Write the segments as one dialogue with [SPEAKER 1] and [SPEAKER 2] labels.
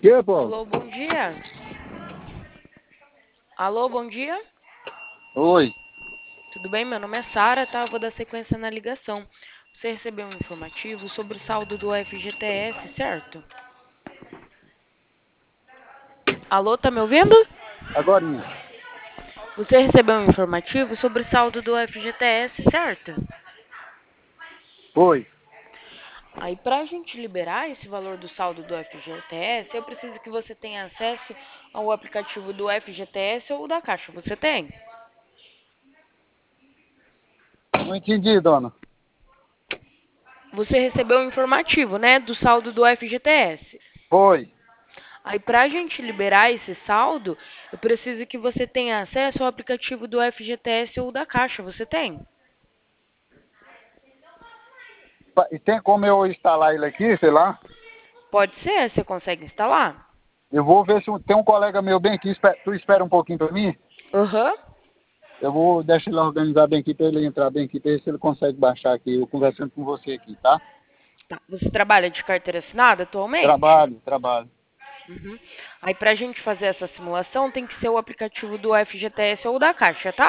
[SPEAKER 1] Que, pô?
[SPEAKER 2] Alô, bom dia. Alô, bom dia.
[SPEAKER 1] Oi.
[SPEAKER 2] Tudo bem? Meu nome é Sara, tá? Eu vou dar sequência na ligação. Você recebeu um informativo sobre o saldo do FGTS, certo? Alô, tá me ouvindo?
[SPEAKER 1] Agorinha.
[SPEAKER 2] Você recebeu um informativo sobre o saldo do FGTS, certo?
[SPEAKER 1] Oi.
[SPEAKER 2] Aí, pra gente liberar esse valor do saldo do FGTS, eu preciso que você tenha acesso ao aplicativo do FGTS ou da Caixa. Você tem?
[SPEAKER 1] Não entendi, dona.
[SPEAKER 2] Você recebeu um informativo, né, do saldo do FGTS.
[SPEAKER 1] Foi.
[SPEAKER 2] Aí, para a gente liberar esse saldo, eu preciso que você tenha acesso ao aplicativo do FGTS ou da Caixa. Você tem?
[SPEAKER 1] E tem como eu instalar ele aqui, sei lá?
[SPEAKER 2] Pode ser, você consegue instalar?
[SPEAKER 1] Eu vou ver se tem um colega meu bem aqui. Tu espera um pouquinho pra mim?
[SPEAKER 2] Aham.
[SPEAKER 1] Eu vou deixar ele organizar bem aqui pra ele entrar bem aqui, pra ver se ele consegue baixar aqui, eu conversando com você aqui, tá?
[SPEAKER 2] Tá. Você trabalha de carteira assinada atualmente?
[SPEAKER 1] Trabalho.
[SPEAKER 2] Uhum. Aí, para a gente fazer essa simulação, tem que ser o aplicativo do FGTS ou da Caixa, tá?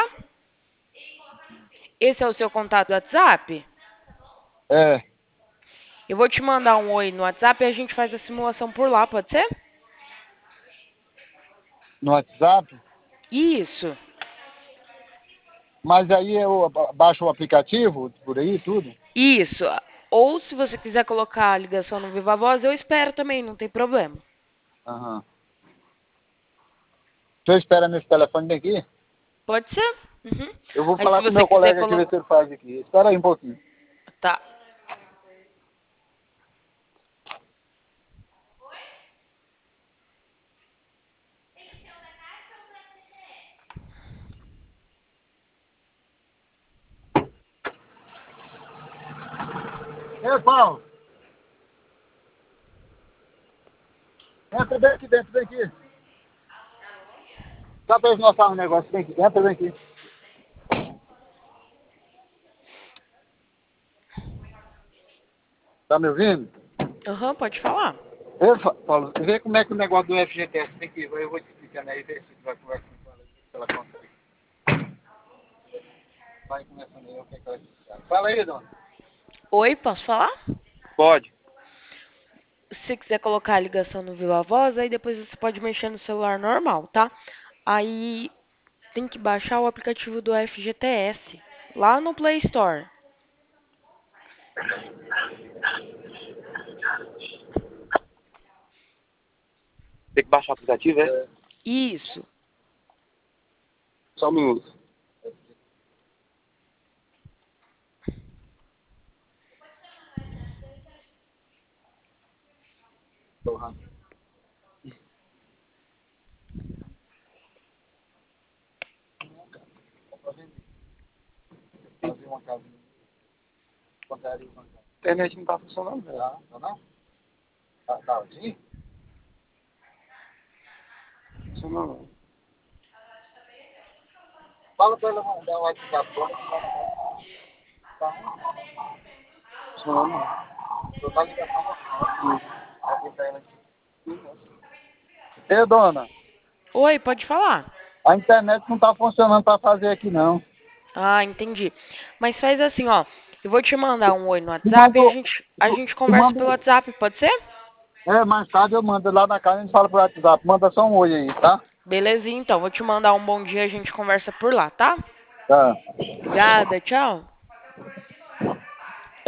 [SPEAKER 2] Esse é o seu contato do WhatsApp?
[SPEAKER 1] É,
[SPEAKER 2] Eu vou te mandar um oi no WhatsApp e a gente faz a simulação por lá, pode ser?
[SPEAKER 1] no WhatsApp.
[SPEAKER 2] Isso.
[SPEAKER 1] Mas aí eu baixo o aplicativo, por aí, tudo.
[SPEAKER 2] Isso. Ou se você quiser colocar a ligação no Viva Voz, eu espero também, não tem problema.
[SPEAKER 1] Aham. Você espera nesse telefone bem aqui?
[SPEAKER 2] Pode ser? Uhum.
[SPEAKER 1] Eu vou
[SPEAKER 2] Aí se
[SPEAKER 1] falar com o
[SPEAKER 2] você
[SPEAKER 1] meu
[SPEAKER 2] quiser
[SPEAKER 1] colega aqui, ver
[SPEAKER 2] colocar.
[SPEAKER 1] se ele faz aqui. Espera aí um pouquinho.
[SPEAKER 2] Tá.
[SPEAKER 1] Ei, Paulo, entra bem aqui dentro, vem aqui. Só pra eles mostrar um negócio, vem aqui, entra bem aqui. Tá me ouvindo?
[SPEAKER 2] Aham, pode falar.
[SPEAKER 1] Ei, Paulo, vê como é que o negócio do FGTS tem que ir. Eu vou te explicando aí, ver se tu vai conversar com ela, se ela consegue. Vai começando aí, o que é que ela diz. Fala aí, dona.
[SPEAKER 2] Oi, posso falar?
[SPEAKER 1] Pode.
[SPEAKER 2] Se você quiser colocar a ligação no Viva Voz, aí depois você pode mexer no celular normal, tá? Aí tem que baixar o aplicativo do FGTS lá no Play Store.
[SPEAKER 1] Tem que baixar o aplicativo, é?
[SPEAKER 2] Isso.
[SPEAKER 1] Só um minuto. Tô rápido. Fazer uma casinha. Contaria uma casa. A internet não tá funcionando, velho. Tá não? Tá assim? Funcionando não. Fala pra ela mandar o WhatsApp. Tá funcionando não. Tô na ligação normal. Aqui pra ela aqui. Ei, dona.
[SPEAKER 2] Oi, pode falar.
[SPEAKER 1] A internet não tá funcionando pra fazer aqui, não.
[SPEAKER 2] Ah, entendi. Mas faz assim, ó. Eu vou te mandar um oi no
[SPEAKER 1] Te
[SPEAKER 2] WhatsApp e a
[SPEAKER 1] mando,
[SPEAKER 2] gente, a gente
[SPEAKER 1] te
[SPEAKER 2] conversa pelo
[SPEAKER 1] mando,
[SPEAKER 2] WhatsApp, pode ser?
[SPEAKER 1] mais tarde eu mando lá na casa, a gente fala pro WhatsApp. Manda só um oi aí, tá?
[SPEAKER 2] Belezinha, então. Vou te mandar um bom dia, a gente conversa por lá, tá?
[SPEAKER 1] Tá.
[SPEAKER 2] Obrigada, tchau.